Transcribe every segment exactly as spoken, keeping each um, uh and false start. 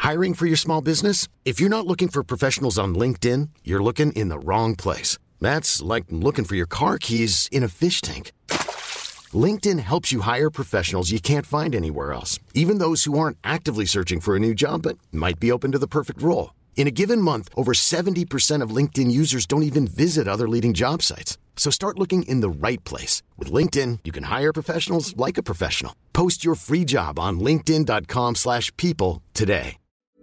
Hiring for your small business? If you're not looking for professionals on LinkedIn, you're looking in the wrong place. That's like looking for your car keys in a fish tank. LinkedIn helps you hire professionals you can't find anywhere else, even those who aren't actively searching for a new job but might be open to the perfect role. In a given month, over seventy percent of LinkedIn users don't even visit other leading job sites. So start looking in the right place. With LinkedIn, you can hire professionals like a professional. Post your free job on linkedin.com slash people today.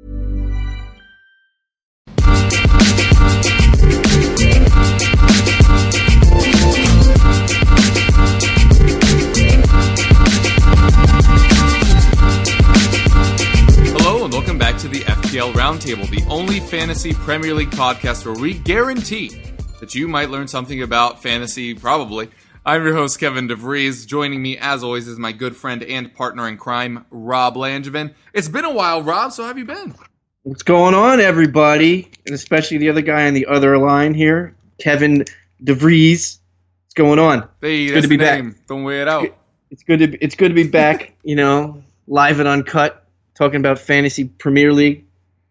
Hello and welcome back to the F P L Roundtable, the only fantasy Premier League podcast where we guarantee that you might learn something about fantasy, probably. I'm your host, Kevin DeVries. Joining me, as always, is my good friend and partner in crime, Rob Langevin. It's been a while, Rob, so how have you been? What's going on, everybody? And especially the other guy on the other line here, Kevin DeVries. What's going on? Hey, it's that's good to be the back. name. Don't weigh it out. It's good to be, it's good to be back, you know, live and uncut, talking about fantasy Premier League.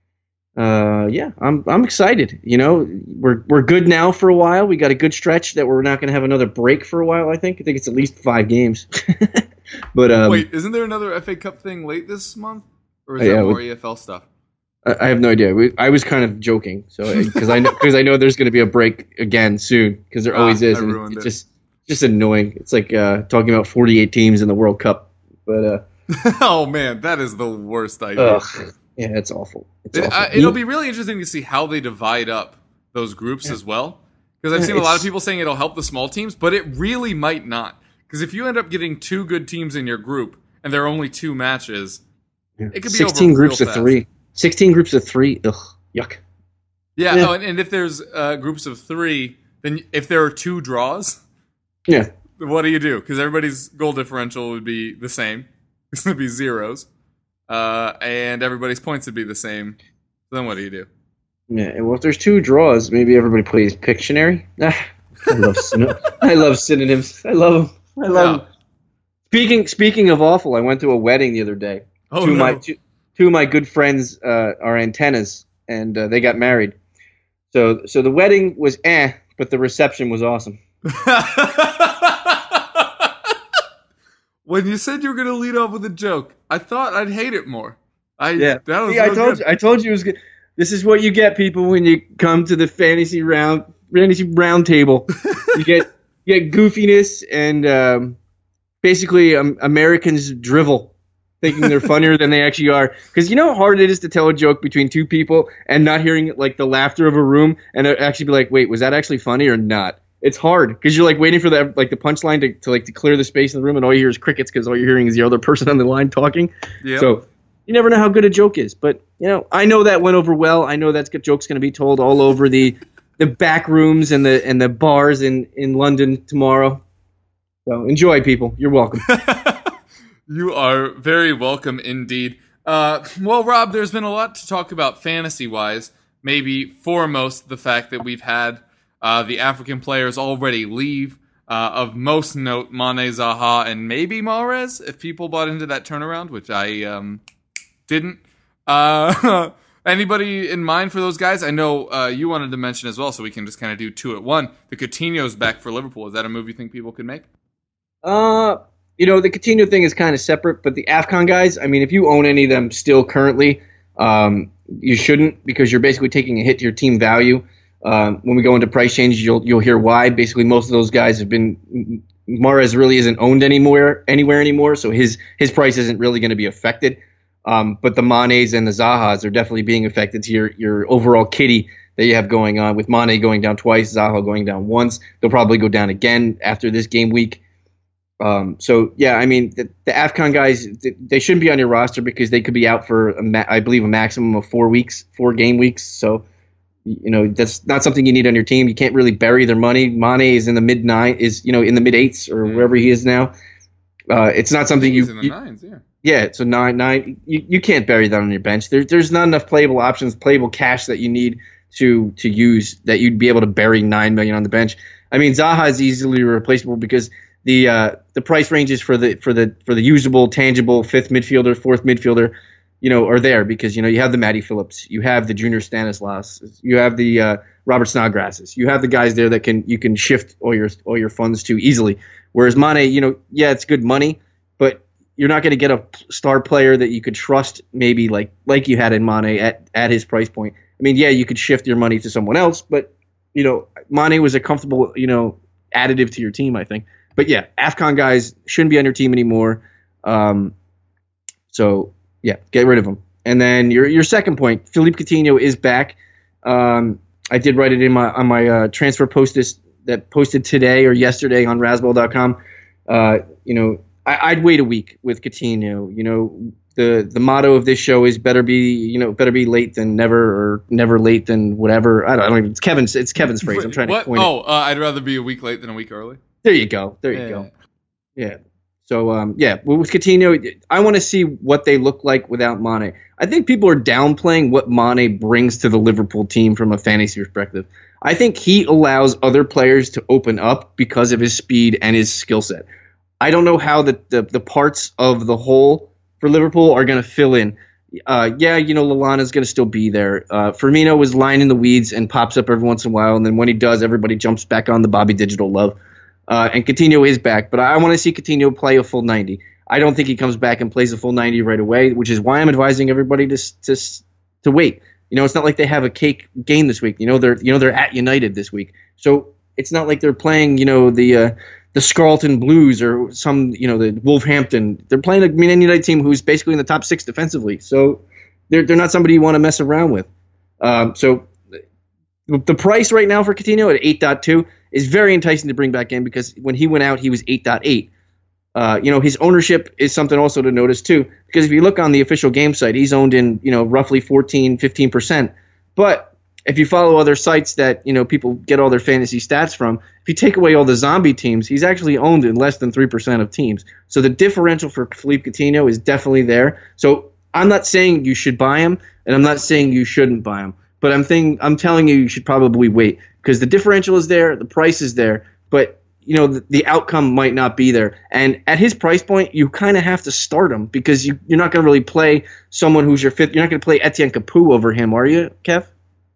Uh, yeah, I'm I'm excited. You know, we're we're good now for a while. We got a good stretch that we're not going to have another break for a while. I think. I think it's at least five games. But um, wait, isn't there another F A Cup thing late this month, or is yeah, that more we, E F L stuff? I, I have no idea. We, I was kind of joking, so because I know because I know there's going to be a break again soon because there always ah, is. I And ruined it's it. just just annoying. It's like uh, talking about forty-eight teams in the World Cup. But uh, oh man, that is the worst idea. ugh. Yeah, it's awful. It's It, awful. uh, it'll be really interesting to see how they divide up those groups Yeah. as well. Because I've Yeah, seen a lot of it's- people saying it'll help the small teams, but it really might not. Because if you end up getting two good teams in your group and there are only two matches, Yeah. it could be sixteen over groups real of fast. three. Sixteen groups of three. Ugh, yuck. Yeah, Yeah. Oh, and, and if there's uh, groups of three, then if there are two draws, Yeah, what do you do? Because everybody's goal differential would be the same. It's going to be zeros. Uh, and everybody's points would be the same. So then what do you do? yeah. Well, if there's two draws, maybe everybody plays Pictionary. Ah, I love syn- I love synonyms. I love them. I love Yeah. them. Speaking speaking of awful, I went to a wedding the other day. Oh, two no. of my two, two of my good friends uh, are antennas, and uh, they got married. So so the wedding was eh, but the reception was awesome. When you said you were going to lead off with a joke, I thought I'd hate it more. I Yeah, that was See, I real told good. you. I told you it was good. This is what you get, people, when you come to the fantasy round fantasy round table. you get you get goofiness and um, basically um, Americans drivel, thinking they're funnier than they actually are. Because you know how hard it is to tell a joke between two people and not hearing like the laughter of a room and actually be like, wait, was that actually funny or not? It's hard because you're like waiting for the like the punchline to, to like to clear the space in the room, and all you hear is crickets because all you're hearing is the other person on the line talking. Yep. So you never know how good a joke is, but you know I know that went over well. I know that's good joke's going to be told all over the the back rooms and the and the bars in, in London tomorrow. So enjoy, people. You're welcome. You are very welcome indeed. Uh, well, Rob, there's been a lot to talk about fantasy-wise. Maybe foremost the fact that we've had uh, the African players already leave. Uh, of most note, Mane, Zaha, and maybe Mahrez, if people bought into that turnaround, which I um, didn't. Uh, anybody in mind for those guys? I know uh, you wanted to mention as well, so we can just kind of do two at one. The Coutinho's back for Liverpool. Is that a move you think people could make? Uh, you know, the Coutinho thing is kind of separate, but the AFCON guys, I mean, if you own any of them still currently, um, you shouldn't because you're basically taking a hit to your team value. Um, when we go into price change, you'll you'll hear why. Basically, most of those guys have been Mahrez really isn't owned anywhere anywhere anymore, so his his price isn't really going to be affected. Um, but the Manes and the Zahas are definitely being affected to your your overall kitty that you have going on. With Mane going down twice, Zaha going down once, they'll probably go down again after this game week. Um, so yeah, I mean the, the AFCON guys, they shouldn't be on your roster because they could be out for a ma- I believe a maximum of four weeks, four game weeks. So. You know, that's not something you need on your team. You can't really bury their money. Mane is in the mid nine, is you know in the mid eights or wherever he is now. Uh, it's not something you. He's in the you nines, yeah. yeah, so nine nine. You, you can't bury that on your bench. There, there's not enough playable options, playable cash that you need to to use that you'd be able to bury nine million on the bench. I mean, Zaha is easily replaceable because the uh, the price ranges for the for the for the usable, tangible fifth midfielder, fourth midfielder. you know, are there because, you know, you have the Matty Phillips, you have the Junior Stanislas, you have the uh, Robert Snodgrasses, you have the guys there that can you can shift all your all your funds to easily. Whereas Mane, you know, yeah, it's good money, but you're not going to get a star player that you could trust maybe like like you had in Mane at, at his price point. I mean, yeah, you could shift your money to someone else, but, you know, Mane was a comfortable, you know, additive to your team, I think. But, yeah, AFCON guys shouldn't be on your team anymore. Um, so, yeah, get rid of them. And then your your second point, Philippe Coutinho is back. Um, I did write it in my on my uh, transfer post this, that posted today or yesterday on Razzball dot com. Uh, you know, I, I'd wait a week with Coutinho. You know, the the motto of this show is better be you know better be late than never, or never late than whatever. I don't, I don't even. It's Kevin's. It's Kevin's phrase. I'm trying what? to coin oh, it. uh, I'd rather be a week late than a week early. There you go. There you yeah. go. Yeah. So um, yeah, with Coutinho, I want to see what they look like without Mane. I think people are downplaying what Mane brings to the Liverpool team from a fantasy perspective. I think he allows other players to open up because of his speed and his skill set. I don't know how the, the, the parts of the whole for Liverpool are going to fill in. Uh, yeah, you know, Lallana's going to still be there. Uh, Firmino was lying in the weeds and pops up every once in a while, and then when he does, everybody jumps back on the Bobby Digital love. Uh, and Coutinho is back, but I want to see Coutinho play a full ninety. I don't think he comes back and plays a full ninety right away, which is why I'm advising everybody to to to wait. You know, it's not like they have a cake game this week. You know, they're you know they're at United this week, so it's not like they're playing you know the uh, the Scarleton Blues or some you know the Wolverhampton. They're playing a Man United team who's basically in the top six defensively, so they're they're not somebody you want to mess around with. Um, so the price right now for Coutinho at eight point two is very enticing to bring back in because when he went out, he was eight point eight. Uh, you know, his ownership is something also to notice too, because if you look on the official game site, he's owned in, you know, roughly fourteen, fifteen percent. But if you follow other sites that, you know, people get all their fantasy stats from, if you take away all the zombie teams, he's actually owned in less than three percent of teams. So the differential for Philippe Coutinho is definitely there. So I'm not saying you should buy him, and I'm not saying you shouldn't buy him. But I'm thinking, I'm telling you, you should probably wait because the differential is there, the price is there, but you know the, the outcome might not be there. And at his price point, you kind of have to start him because you, you're not going to really play someone who's your fifth. You're not going to play Etienne Capoue over him, are you, Kev?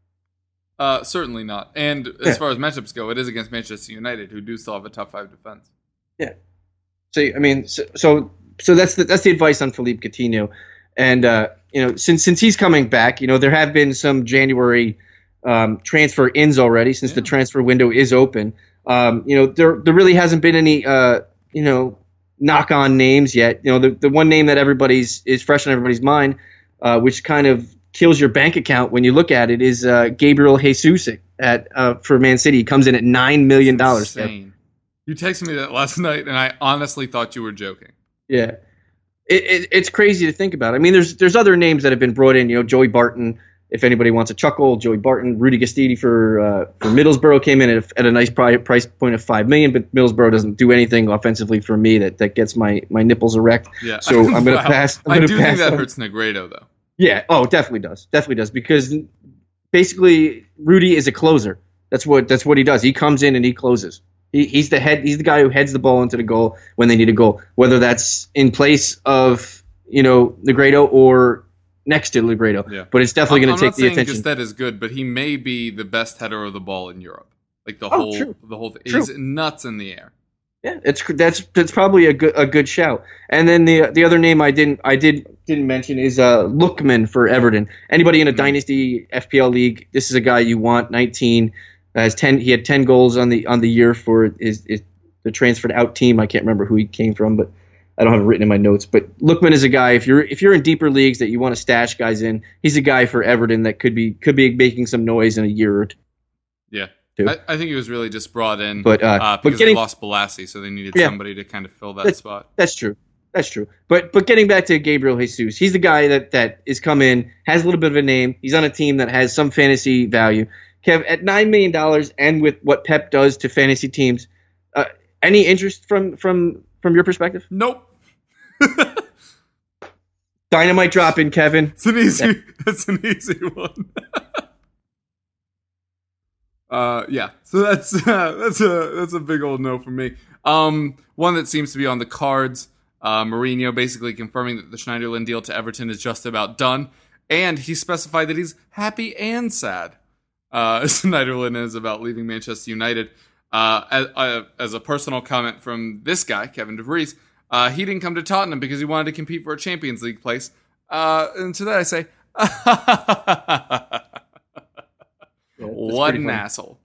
Uh, certainly not. And as yeah. far as matchups go, it is against Manchester United, who do still have a top five defense. Yeah. So I mean, so so, so that's the that's the advice on Philippe Coutinho. And, uh, you know, since since he's coming back, you know, there have been some January um, transfer ins already since yeah. the transfer window is open. Um, you know, there there really hasn't been any, uh, you know, knock-on names yet. You know, the, the one name that everybody's is fresh on everybody's mind, uh, which kind of kills your bank account when you look at it, is uh, Gabriel Jesus at uh, for Man City. He comes in at nine million dollars. Insane. You texted me that last night, and I honestly thought you were joking. Yeah. It, it, it's crazy to think about. I mean, there's there's other names that have been brought in. You know, Joey Barton, if anybody wants a chuckle, Joey Barton, Rudy Gastidi for uh, for Middlesbrough came in at a, at a nice price point of five million. But Middlesbrough doesn't do anything offensively for me that, that gets my, my nipples erect. Yeah. So I'm gonna wow. pass. I'm I gonna do pass think that on. hurts Negredo though. Yeah. Oh, definitely does. Definitely does because basically Rudy is a closer. That's what that's what he does. He comes in and he closes. He, he's the head. He's the guy who heads the ball into the goal when they need a goal, whether that's in place of you know Negredo or next to Negredo. Yeah. But it's definitely going to take the attention. I'm not saying Gustet is good, but he may be the best header of the ball in Europe. Like the oh, whole, true. the whole thing. True. He's nuts in the air. Yeah, it's that's that's probably a good a good shout. And then the the other name I didn't I did didn't mention is uh Lookman for Everton. Anybody in a mm-hmm. dynasty F P L league, this is a guy you want. nineteen has ten. He had ten goals on the on the year for his, his the transferred out team. I can't remember who he came from, but I don't have it written in my notes. But Lookman is a guy. If you're if you're in deeper leagues that you want to stash guys in, he's a guy for Everton that could be could be making some noise in a year or two. Yeah. I, I think he was really just brought in but, uh, uh, because but getting, they lost Balassi, so they needed yeah, somebody to kind of fill that that's, spot. That's true. That's true. But but getting back to Gabriel Jesus, he's the guy that, that is come in, has a little bit of a name. He's on a team that has some fantasy value. Kev, at nine million dollars and with what Pep does to fantasy teams, uh, any interest from, from, from your perspective? Nope. Dynamite drop in, Kevin. It's an easy, that's an easy one. Uh, yeah, so that's uh, that's a that's a big old no for me. Um, one that seems to be on the cards Uh, Mourinho basically confirming that the Schneiderlin deal to Everton is just about done. And he specified that he's happy and sad. Uh, Schneiderlin is about leaving Manchester United. Uh, as, uh, as a personal comment from this guy, Kevin DeVries, uh, he didn't come to Tottenham because he wanted to compete for a Champions League place. Uh, and to that I say, Yeah, what an asshole.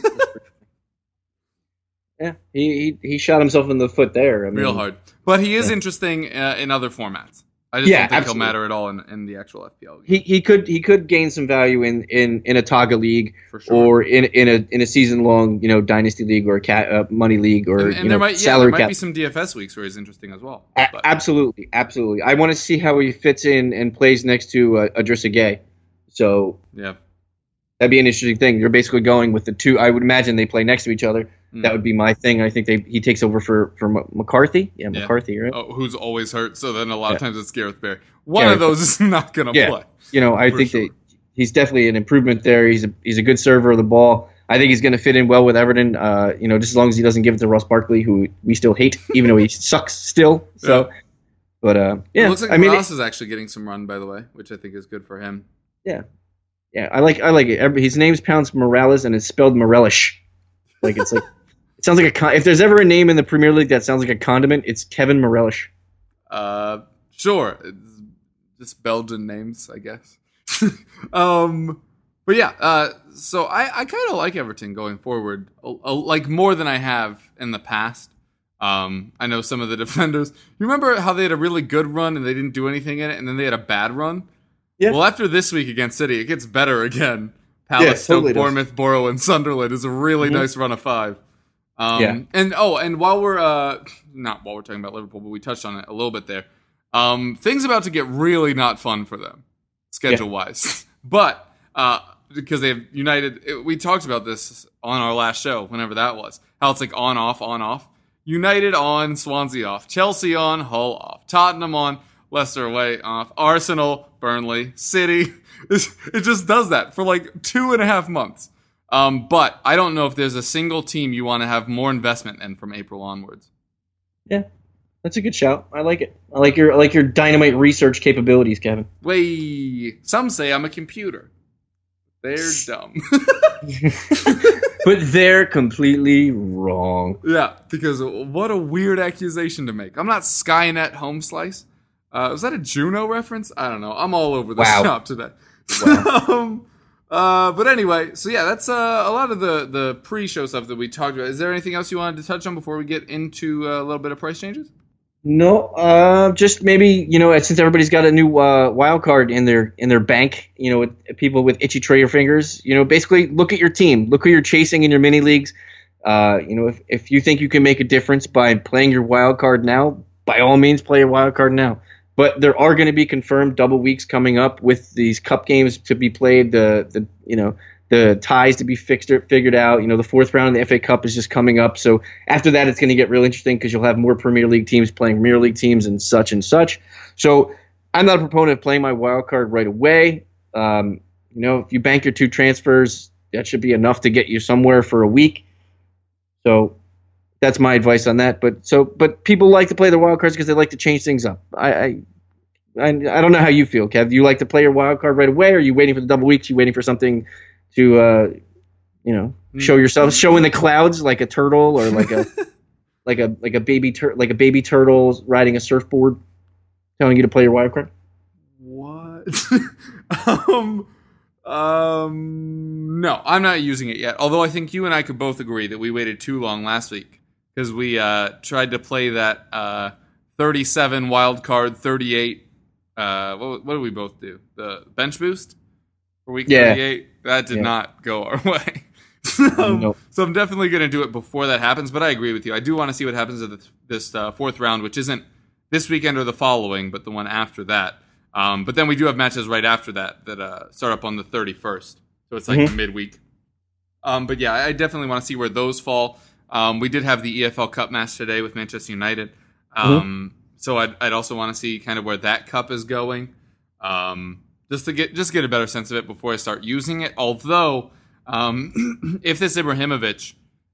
Yeah, he, he he shot himself in the foot there. I mean, Real hard. But he is yeah. interesting uh, in other formats. I just Yeah, don't think absolutely. he'll matter at all in, in the actual F P L. He he could he could gain some value in, in, in a Taga league For sure. or in in a in a season long you know dynasty league or a cat, uh, money league or and, you and know there might, yeah, salary there might cap. be some D F S weeks where he's interesting as well. A- But, absolutely, absolutely. I want to see how he fits in and plays next to uh, Idrissa Gueye. So yeah. that'd be an interesting thing. You're basically going with the two. I would imagine they play next to each other. Mm. That would be my thing. I think they he takes over for for M- McCarthy. Yeah, Yeah. McCarthy, right? Oh, who's always hurt, so then a lot of Yeah. times it's Gareth Barry. One Gareth of those is not going to Yeah. play. You know, I For think sure. that he's definitely an improvement there. He's a he's a good server of the ball. I think he's going to fit in well with Everton. Uh, you know, just as long as he doesn't give it to Ross Barkley, who we still hate, even though he sucks still. So, Yeah. but uh, yeah, It looks like I mean, Ross is actually getting some run, by the way, which I think is good for him. yeah, yeah, I like I like it. Every, his name's pronounced Morales, and it's spelled Morelish. Like it's like it sounds like a con- if there's ever a name in the Premier League that sounds like a condiment, it's Kevin Morelish. Uh, sure. It's just Belgian names, I guess. um, but yeah, uh, so I, I kind of like Everton going forward, a, a, like more than I have in the past. Um, I know some of the defenders. You remember how they had a really good run and they didn't do anything in it, and then they had a bad run? Yeah. Well, after this week against City, it gets better again. Palace, Yeah, Stoke, totally does. Bournemouth, Borough, and Sunderland is a really Mhm. nice run of five. Um, Yeah. And oh, and while we're uh, not while we're talking about Liverpool, but we touched on it a little bit there. Um, things about to get really not fun for them, schedule wise. but uh, because they have United, it, we talked about this on our last show, whenever that was. How it's like on off on off. United on, Swansea off, Chelsea on, Hull off, Tottenham on, Leicester away off, Arsenal, Burnley, City. It just does that for like two and a half months. Um, but I don't know if there's a single team you want to have more investment in from April onwards. Yeah, that's a good shout. I like it. I like your I like your dynamite research capabilities, Kevin. Way some say I'm a computer. They're dumb. But they're completely wrong. Yeah, because what a weird accusation to make. I'm not Skynet home slice. Uh, was that a Juno reference? I don't know. I'm all over the Wow. shop today. Wow. um, uh, but anyway, so yeah, that's uh, a lot of the, the pre-show stuff that we talked about. Is there anything else you wanted to touch on before we get into uh, a little bit of price changes? No, uh, just maybe you know since everybody's got a new uh, wild card in their in their bank, you know, with people with itchy trader fingers, you know, basically look at your team, look who you're chasing in your mini leagues. Uh, you know, if if you think you can make a difference by playing your wild card now, by all means, play your wild card now. But there are going to be confirmed double weeks coming up with these cup games to be played. The the you know. The ties to be fixed or figured out. You know, the fourth round of the F A Cup is just coming up. So after that, it's going to get real interesting because you'll have more Premier League teams playing Premier League teams and such and such. So I'm not a proponent of playing my wild card right away. Um, you know, if you bank your two transfers, that should be enough to get you somewhere for a week. So that's my advice on that. But so, but people like to play their wild cards because they like to change things up. I, I I I don't know how you feel, Kev. Do you like to play your wild card right away? Or are you waiting for the double weeks? Are you waiting for something to uh, you know, show yourself, show in the clouds like a turtle or like a like a like a baby tur- like a baby turtle riding a surfboard, telling you to play your wild card? What? um, um, no, I'm not using it yet. Although I think you and I could both agree that we waited too long last week because we uh, tried to play that uh, thirty-seven wild card, thirty-eight. Uh, what, what did we both do? The bench boost for week Yeah. thirty-eight. That did Yeah. not go our way. so, Nope. so I'm definitely going to do it before that happens. But I agree with you. I do want to see what happens at this, this uh, fourth round, which isn't this weekend or the following, but the one after that. Um, but then we do have matches right after that that uh, start up on the thirty-first. So it's like Mhm. midweek. Um, but yeah, I definitely want to see where those fall. Um, we did have the E F L Cup match today with Manchester United. Um, So I'd, I'd also want to see kind of where that cup is going. Um, just to get just get a better sense of it before I start using it. Although, um, if this Ibrahimovic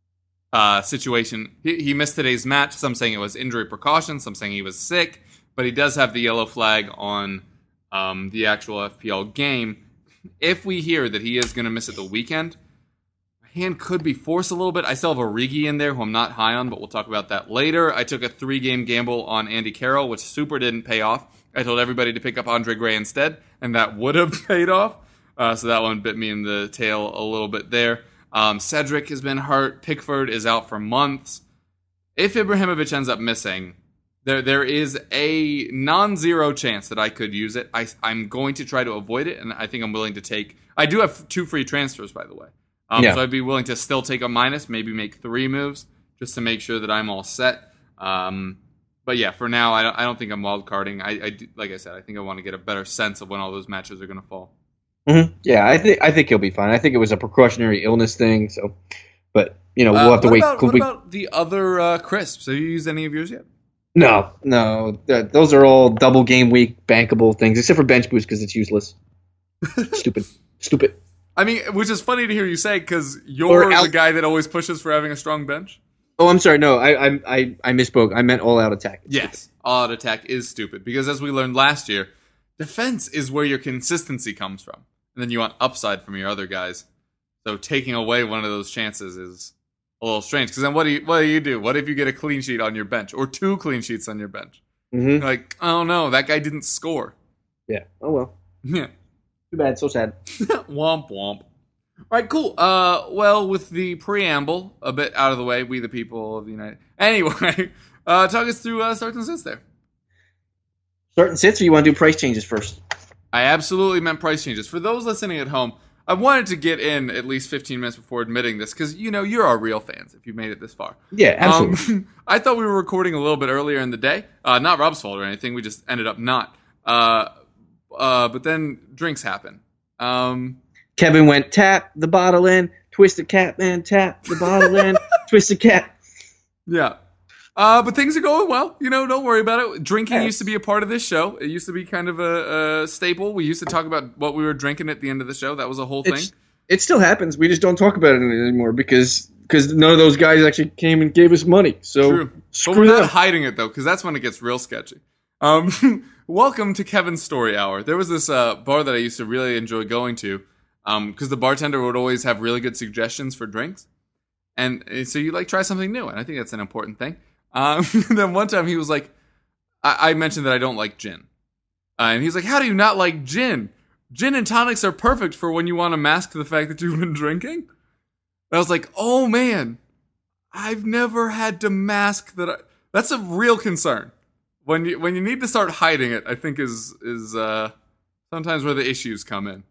uh, situation. He, he missed today's match. Some saying it was injury precaution. Some saying he was sick. But he does have the yellow flag on um, the actual F P L game. If we hear that he is going to miss it the weekend, my hand could be forced a little bit. I still have Origi in there, who I'm not high on, but we'll talk about that later. I took a three-game gamble on Andy Carroll, which super didn't pay off. I told everybody to pick up Andre Gray instead, and that would have paid off. Uh, so that one bit me in the tail a little bit there. Um, Cedric has been hurt. Pickford is out for months. If Ibrahimovic ends up missing, there there is a non-zero chance that I could use it. I, I'm going to try to avoid it, and I think I'm willing to take... I do have two free transfers, by the way. Um, yeah. So I'd be willing to still take a minus, maybe make three moves, just to make sure that I'm all set. Um, but yeah, for now, I don't, I don't think I'm wildcarding. I, I do, like I said, I think I want to get a better sense of when all those matches are going to fall. Mm-hmm. Yeah, I think I think he'll be fine. I think it was a precautionary illness thing. So, but you know, we'll uh, have to what wait. About, what we... about the other uh, crisps? Have you used any of yours yet? No, no. Th- those are all double game week bankable things, except for bench boost because it's useless. Stupid, stupid. I mean, which is funny to hear you say because you're out- the guy that always pushes for having a strong bench. Oh, I'm sorry. No, I I I, I misspoke. I meant all out attack. It's yes, stupid. All out attack is stupid because as we learned last year, defense is where your consistency comes from. And then you want upside from your other guys. So taking away one of those chances is a little strange. Because then what do you what do you do? What if you get a clean sheet on your bench? Or two clean sheets on your bench? Mm-hmm. Like, oh no, that guy didn't score. Yeah. Oh well. Yeah. Too bad. So sad. Womp womp. All right, cool. Uh, well, with the preamble a bit out of the way, we the people of the United... Anyway, uh, talk us through uh, starts and sits there. Start and sits, or you want to do price changes first? I absolutely meant price changes. For those listening at home, I wanted to get in at least fifteen minutes before admitting this because, you know, you're our real fans if you've made it this far. Yeah, absolutely. Um, I thought we were recording a little bit earlier in the day. Uh, not Rob's fault or anything. We just ended up not. Uh, uh, but then drinks happen. Um, Kevin went, tap the bottle in, twist the cap, man, tap the bottle in, twist the cap. Yeah. Uh, but things are going well. You know, don't worry about it. Drinking yes. used to be a part of this show. It used to be kind of a, a staple. We used to talk about what we were drinking at the end of the show. That was a whole thing. It's, it still happens. We just don't talk about it anymore because because none of those guys actually came and gave us money. So True. But we're not hiding it, though, because that's when it gets real sketchy. Um, welcome to Kevin's Story Hour. There was this uh, bar that I used to really enjoy going to because um, the bartender would always have really good suggestions for drinks. And so you like try something new, and I think that's an important thing. Um, then one time he was like, I, I mentioned that I don't like gin. Uh, and he's like, how do you not like gin? Gin and tonics are perfect for when you want to mask the fact that you've been drinking. And I was like, oh man, I've never had to mask that. I, that's a real concern. When you when you need to start hiding it, I think is is uh, sometimes where the issues come in.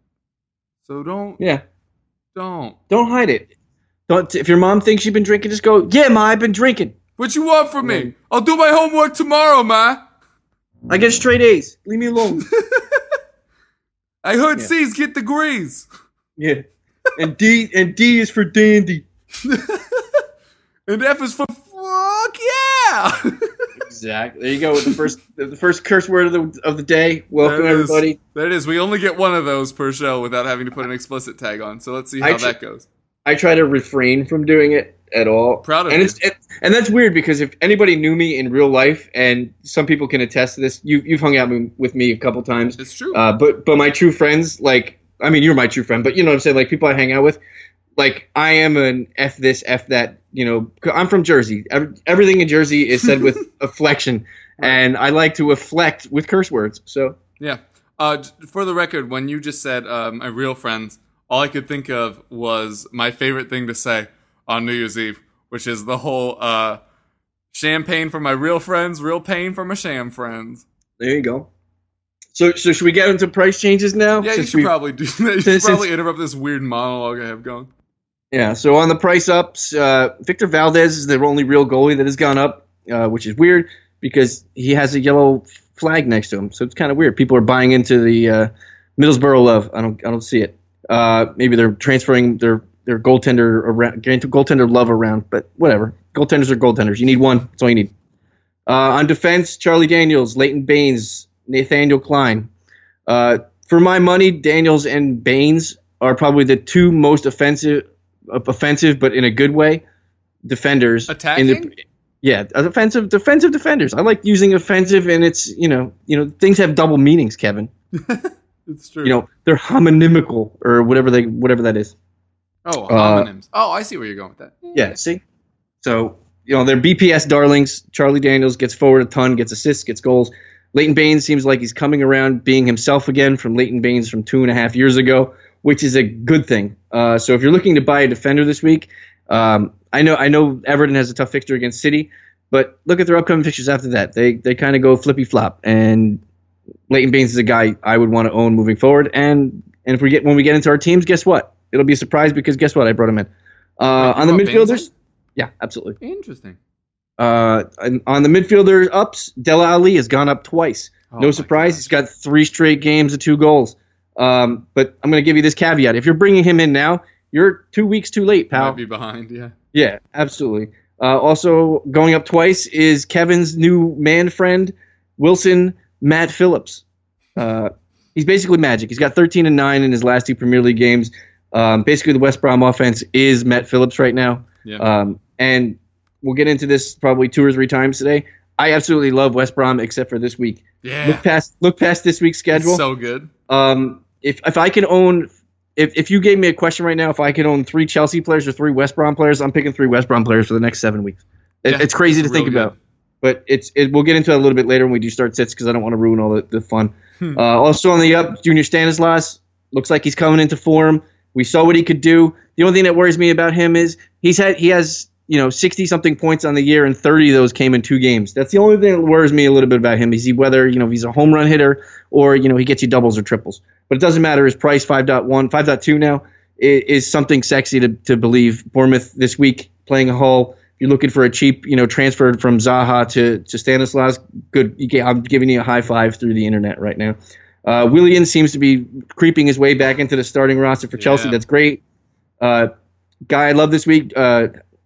So don't. Yeah. Don't. Don't hide it. Don't. If your mom thinks you've been drinking, just go, yeah, Ma, I've been drinking. What you want from me? I'll do my homework tomorrow, ma. I get straight A's. Leave me alone. I heard yeah. C's get degrees. Yeah. And D and D is for dandy. And F is for fuck yeah. Exactly. There you go with the first the first curse word of the of the day. Welcome there everybody. There it is. We only get one of those per show without having to put an explicit tag on. So let's see how tr- that goes. I try to refrain from doing it at all. Proud of and you. It's, it, and that's weird because if anybody knew me in real life, and some people can attest to this, you, you've hung out with me a couple times. It's true. Uh, but but my true friends, like, I mean, you're my true friend, but you know what I'm saying? Like, people I hang out with, like, I am an F this, F that, you know, I'm from Jersey. Every, everything in Jersey is said with afflection, right. And I like to afflect with curse words, so. Yeah. Uh, for the record, when you just said uh, my real friends, all I could think of was my favorite thing to say on New Year's Eve, which is the whole uh, champagne for my real friends, real pain for my sham friends. There you go. So, so should we get into price changes now? Yeah, you should we, probably do that. You should probably interrupt this weird monologue I have going. Yeah, so on the price ups, uh, Victor Valdez is the only real goalie that has gone up, uh, which is weird because he has a yellow flag next to him. So it's kind of weird. People are buying into the uh, Middlesbrough love. I don't, I don't see it. Uh, maybe they're transferring their their goaltender around, getting goaltender love around, but whatever. Goaltenders are goaltenders. You need one. That's all you need. Uh, on defense, Charlie Daniels, Leighton Baines, Nathaniel Klein. Uh, for my money, Daniels and Baines are probably the two most offensive, offensive, but in a good way, defenders. Attacking? In the, yeah, offensive defensive defenders. I like using offensive, and it's you know you know things have double meanings, Kevin. It's true. You know they're homonymical or whatever they whatever that is. Oh, homonyms. Uh, oh, I see where you're going with that. Yeah, see. So you know they're B P S darlings. Charlie Daniels gets forward a ton, gets assists, gets goals. Leighton Baines seems like he's coming around being himself again from Leighton Baines from two and a half years ago, which is a good thing. Uh, so if you're looking to buy a defender this week, um, I know I know Everton has a tough fixture against City, but look at their upcoming fixtures after that. They they kind of go flippy flop, and Leighton Baines is a guy I would want to own moving forward. And and if we get when we get into our teams, guess what? It'll be a surprise because guess what? I brought him in. Uh, on the midfielders, yeah, absolutely. Interesting. Uh, on the midfielder ups, Dele Alli has gone up twice. Oh no surprise. gosh. He's got three straight games of two goals. Um, but I'm going to give you this caveat. If you're bringing him in now, you're two weeks too late, pal. Might be behind, yeah. Yeah, absolutely. Uh, also, going up twice is Kevin's new man friend, Wilson Matt Phillips. Uh, he's basically magic. He's got thirteen and nine in his last two Premier League games. Um, basically, the West Brom offense is Matt Phillips right now. Yeah. Um, and we'll get into this probably two or three times today. I absolutely love West Brom except for this week. Yeah. Look past look past this week's schedule. It's so good. Um, if if I can own, if if you gave me a question right now, if I could own three Chelsea players or three West Brom players, I'm picking three West Brom players for the next seven weeks. It, Yeah, it's crazy it's to think real about, good. but it's it. We'll get into it a little bit later when we do start sits because I don't want to ruin all the, the fun. Hmm. Uh, also on the up, Junior Stanislas looks like he's coming into form. We saw what he could do. The only thing that worries me about him is he's had he has you know sixty something points on the year, and thirty of those came in two games. That's the only thing that worries me a little bit about him is he whether you know if he's a home run hitter or you know he gets you doubles or triples. But it doesn't matter. His price five point one, five point two now is, is something sexy to to believe. Bournemouth this week playing a Hull. If you're looking for a cheap you know transfer from Zaha to to Stanislas, good. You get, I'm giving you a high five through the internet right now. Uh, Willian seems to be creeping his way back into the starting roster for Chelsea. Yeah. That's great. Uh, guy I love this week, uh,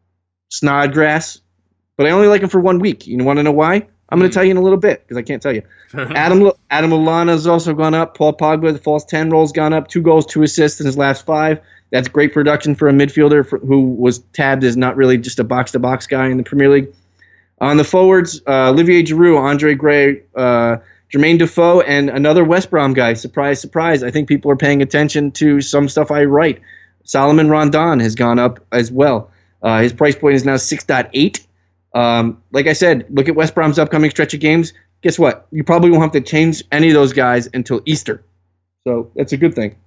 Snodgrass, but I only like him for one week. You want to know why? I'm going to Mm. tell you in a little bit because I can't tell you. Fair enough. Adam Adam Lallana has also gone up. Paul Pogba, the false ten roll's gone up. Two goals, two assists in his last five. That's great production for a midfielder for, who was tabbed as not really just a box-to-box guy in the Premier League. On the forwards, uh, Olivier Giroud, Andre Gray, uh, Jermaine Defoe, and another West Brom guy. Surprise, surprise. I think people are paying attention to some stuff I write. Solomon Rondon has gone up as well. Uh, his price point is now six point eight. Um, like I said, look at West Brom's upcoming stretch of games. Guess what? You probably won't have to change any of those guys until Easter. So that's a good thing.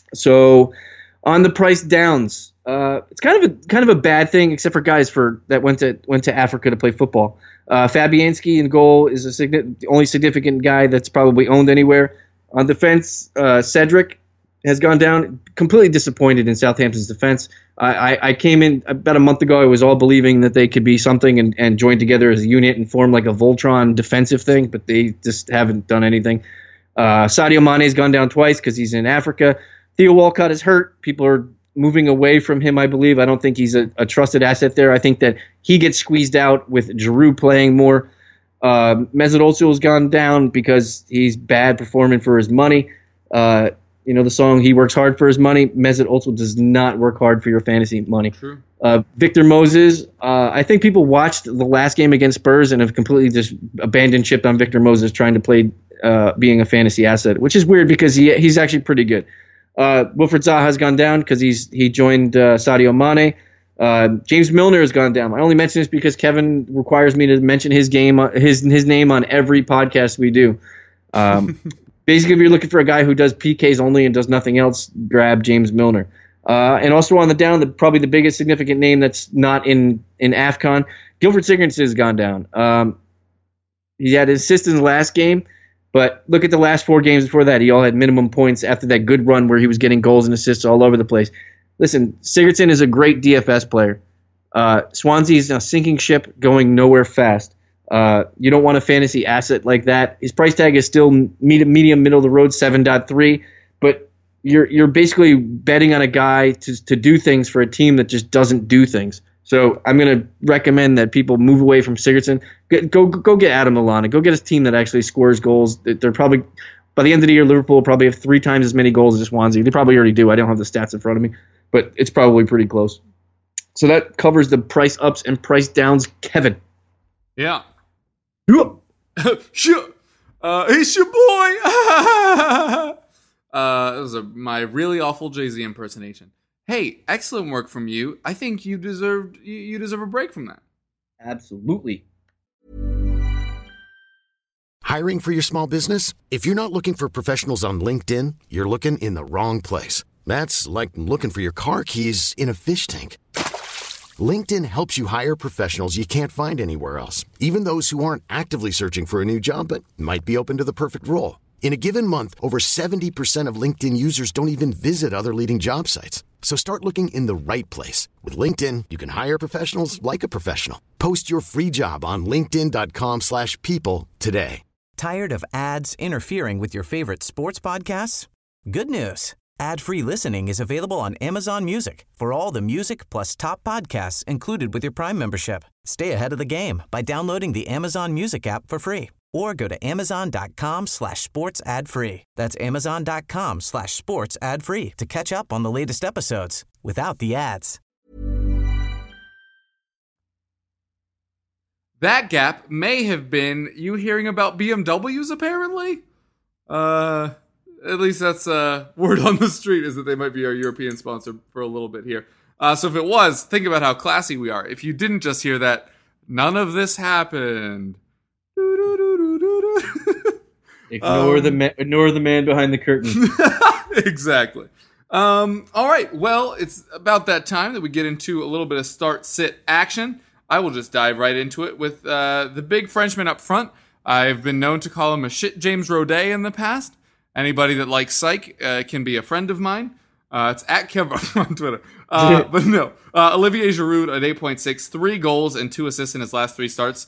So on the price downs, uh, it's kind of a kind of a bad thing, except for guys for that went to went to Africa to play football. Uh, Fabianski in goal is a signi- the only significant guy that's probably owned anywhere. On defense, uh, Cedric has gone down. Completely disappointed in Southampton's defense. I, I, I came in about a month ago. I was all believing that they could be something and, and join together as a unit and form like a Voltron defensive thing, but they just haven't done anything. Uh, Sadio Mane's gone down twice because he's in Africa. Theo Walcott is hurt. People are moving away from him, I believe. I don't think he's a, a trusted asset there. I think that he gets squeezed out with Giroud playing more. Uh, Mesut Ozil has gone down because he's bad performing for his money. Uh, you know the song "He Works Hard for His Money." Mesut Ozil does not work hard for your fantasy money. True. Uh, Victor Moses. Uh, I think people watched the last game against Spurs and have completely just abandoned ship on Victor Moses trying to play uh, being a fantasy asset, which is weird because he he's actually pretty good. Uh, Wilfred Zaha has gone down because he's he joined uh, Sadio Mane. Uh, James Milner has gone down. I only mention this because Kevin requires me to mention his game, his his name on every podcast we do. Um, basically, if you're looking for a guy who does P Ks only and does nothing else, grab James Milner. Uh, and also on the down, the, probably the biggest significant name that's not in in AFCON, Gilford Sigurdsson has gone down. Um, he had his assist in the last game. But look at the last four games before that. He all had minimum points after that good run where he was getting goals and assists all over the place. Listen, Sigurdsson is a great D F S player. Uh, Swansea is a sinking ship going nowhere fast. Uh, you don't want a fantasy asset like that. His price tag is still medium, medium middle of the road, seven point three. But you're you're basically betting on a guy to to do things for a team that just doesn't do things. So I'm going to recommend that people move away from Sigurdsson. Go, go go get Adam Lallana. Go get a team that actually scores goals. They're probably by the end of the year, Liverpool will probably have three times as many goals as Swansea. They probably already do. I don't have the stats in front of me, but it's probably pretty close. So that covers the price ups and price downs, Kevin. Yeah. Yep. Sure. Uh, it's your boy. uh, that was a, my really awful Jay-Z impersonation. Hey, excellent work from you. I think you deserved you, you deserve a break from that. Absolutely. Hiring for your small business? If you're not looking for professionals on LinkedIn, you're looking in the wrong place. That's like looking for your car keys in a fish tank. LinkedIn helps you hire professionals you can't find anywhere else, even those who aren't actively searching for a new job but might be open to the perfect role. In a given month, over seventy percent of LinkedIn users don't even visit other leading job sites. So start looking in the right place. With LinkedIn, you can hire professionals like a professional. Post your free job on linkedin.com slash people today. Tired of ads interfering with your favorite sports podcasts? Good news. Ad-free listening is available on Amazon Music for all the music plus top podcasts included with your Prime membership. Stay ahead of the game by downloading the Amazon Music app for free or go to amazon.com slash sports ad free. That's amazon.com slash sports ad free to catch up on the latest episodes without the ads. That gap may have been you hearing about B M Ws, apparently. Uh, at least that's uh, word on the street, is that they might be our European sponsor for a little bit here. Uh, so if it was, think about how classy we are. If you didn't just hear that, none of this happened. Ignore um, the ma- ignore the man behind the curtain. Exactly. Um, all right. Well, it's about that time that we get into a little bit of start-sit action. I will just dive right into it with uh, the big Frenchman up front. I've been known to call him a shit James Roday in the past. Anybody that likes Psych uh, can be a friend of mine. Uh, it's at Kev on Twitter. Uh, but no, uh, Olivier Giroud at eight point six, three goals and two assists in his last three starts.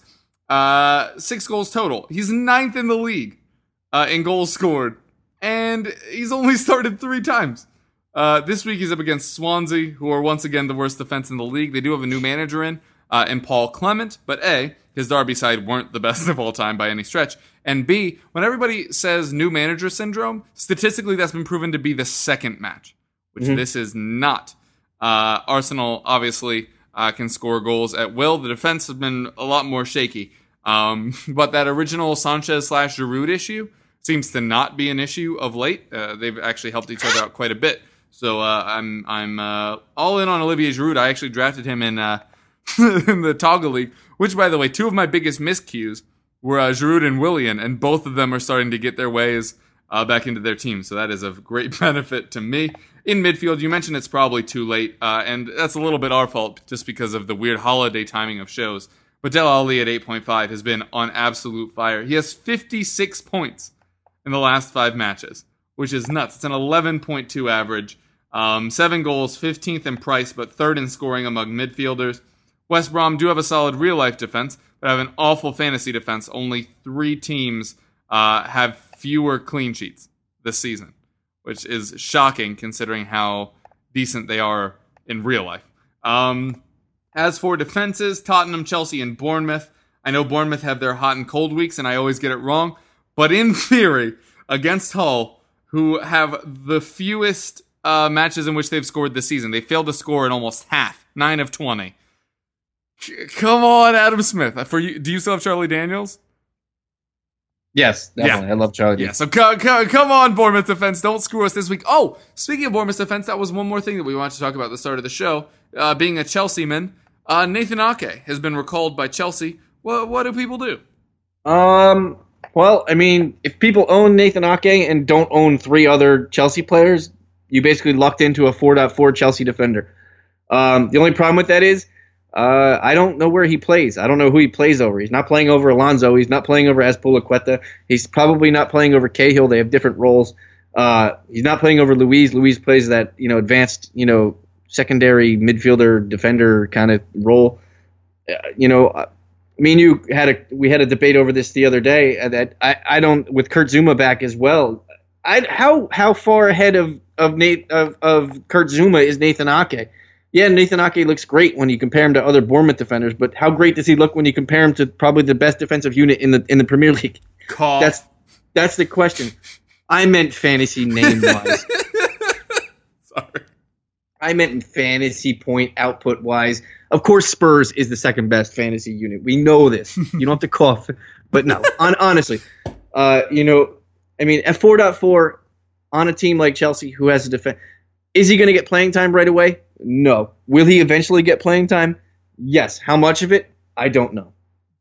Uh, six goals total. He's ninth in the league uh, in goals scored. And he's only started three times. Uh, this week he's up against Swansea, who are once again the worst defense in the league. They do have a new manager in, uh, in Paul Clement. But A, his Derby side weren't the best of all time by any stretch. And B, when everybody says new manager syndrome, statistically that's been proven to be the second match, which mm-hmm. this is not. Uh, Arsenal obviously uh, can score goals at will. The defense has been a lot more shaky. Um, but that original Sanchez slash Giroud issue seems to not be an issue of late. Uh, they've actually helped each other out quite a bit. So uh, I'm I'm uh, all in on Olivier Giroud. I actually drafted him in uh, in the Toggle League, which, by the way, two of my biggest miscues were uh, Giroud and Willian, and both of them are starting to get their ways uh, back into their team. So that is of great benefit to me. In midfield, you mentioned it's probably too late, uh, and that's a little bit our fault just because of the weird holiday timing of shows. But Dele Alli at eight point five has been on absolute fire. He has fifty-six points in the last five matches, which is nuts. It's an eleven point two average. Um, seven goals, fifteenth in price, but third in scoring among midfielders. West Brom do have a solid real-life defense, but have an awful fantasy defense. Only three teams uh, have fewer clean sheets this season, which is shocking considering how decent they are in real life. Um, as for defenses, Tottenham, Chelsea, and Bournemouth. I know Bournemouth have their hot and cold weeks, and I always get it wrong. But in theory, against Hull, who have the fewest uh, matches in which they've scored this season, they failed to score in almost half, nine of twenty. Come on, Adam Smith. For you, do you still have Charlie Daniels? Yes, definitely. Yeah. I love Charlie Daniels. Yeah, so co- co- come on, Bournemouth defense. Don't screw us this week. Oh, speaking of Bournemouth defense, that was one more thing that we wanted to talk about at the start of the show. Uh, being a Chelsea man, uh, Nathan Ake has been recalled by Chelsea. What, what do people do? Um... Well, I mean, if people own Nathan Ake and don't own three other Chelsea players, you basically lucked into a four point four Chelsea defender. Um, the only problem with that is uh, I don't know where he plays. I don't know who he plays over. He's not playing over Alonso. He's not playing over Azpilicueta. He's probably not playing over Cahill. They have different roles. Uh, he's not playing over Luiz. Luiz plays that, you know, advanced, you know, secondary midfielder defender kind of role. Uh, you know, me and you had a we had a debate over this the other day that I, I don't with Kurt Zouma back as well. I how how far ahead of of Nate of, of Kurt Zouma is Nathan Ake? Yeah, Nathan Ake looks great when you compare him to other Bournemouth defenders, but how great does he look when you compare him to probably the best defensive unit in the in the Premier League? Cough. That's that's the question. I meant fantasy name wise. Sorry. I meant in fantasy point output wise. Of course, Spurs is the second best fantasy unit. We know this. You don't have to cough. But no, on, honestly, uh, you know, I mean, at four point four on a team like Chelsea who has a defense, is he going to get playing time right away? No. Will he eventually get playing time? Yes. How much of it? I don't know.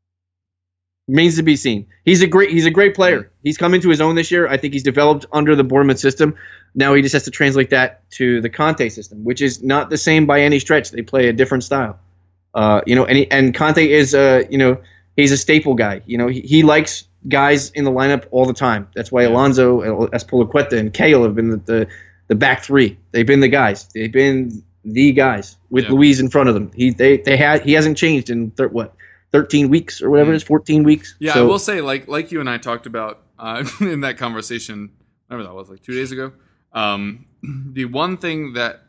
Remains to be seen. He's a great he's a great player. He's come into his own this year. I think he's developed under the Bournemouth system. Now he just has to translate that to the Conte system, which is not the same by any stretch. They play a different style. Uh, you know, and he, and Conte is uh, you know, he's a staple guy. You know, he, he likes guys in the lineup all the time. That's why Alonso, Azpilicueta, and Cahill have been the, the the back three. They've been the guys. They've been the guys with yeah. Luiz in front of them. He they they had he hasn't changed in thir- what. thirteen weeks or whatever it is, fourteen weeks. Yeah, so, I will say, like like you and I talked about uh, in that conversation, whatever that was, like two days ago, um, the one thing that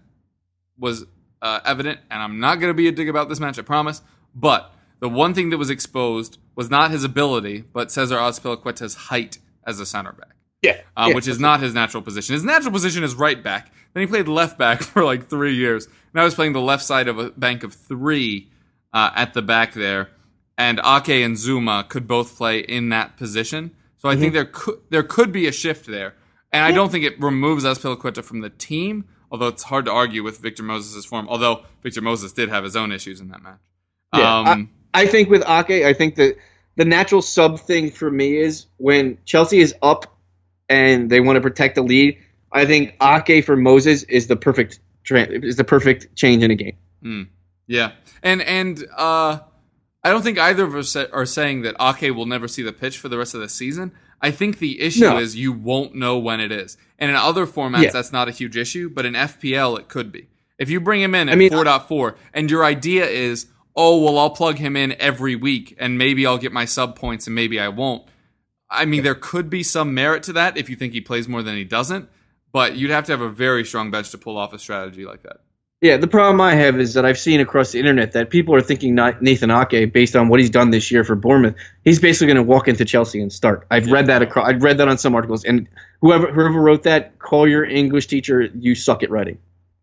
was uh, evident, and I'm not going to be a dig about this match, I promise, but the one thing that was exposed was not his ability, but Cesar Azpilicueta's height as a center back. Yeah, uh, yeah. Which is not his natural position. His natural position is right back. Then he played left back for like three years. Now he's playing the left side of a bank of three uh, at the back there. And Ake and Zuma could both play in that position. So I mm-hmm. think there could there could be a shift there. And I don't think it removes Azpilicueta from the team, although it's hard to argue with Victor Moses' form, although Victor Moses did have his own issues in that match. Yeah, um, I, I think with Ake, I think that the natural sub thing for me is when Chelsea is up and they want to protect the lead, I think Ake for Moses is the perfect is the perfect change in a game. Mm, yeah. And, and uh, I don't think either of us are saying that Ake will never see the pitch for the rrest of the season. I think the issue no. is you won't know when it is. And in other formats, yeah. that's not a huge issue, but in F P L, it could be. If you bring him in at I mean, four point four and your idea is, oh, well, I'll plug him in every week and maybe I'll get my sub points and maybe I won't. I mean, there could be some merit to that if you think he plays more than he doesn't, but you'd have to have a very strong bench to pull off a strategy like that. Yeah, the problem I have is that I've seen across the internet that people are thinking Nathan Ake, based on what he's done this year for Bournemouth, he's basically going to walk into Chelsea and start. I've yeah. read that across. I've read that on some articles, and whoever whoever wrote that, call your English teacher. You suck at writing.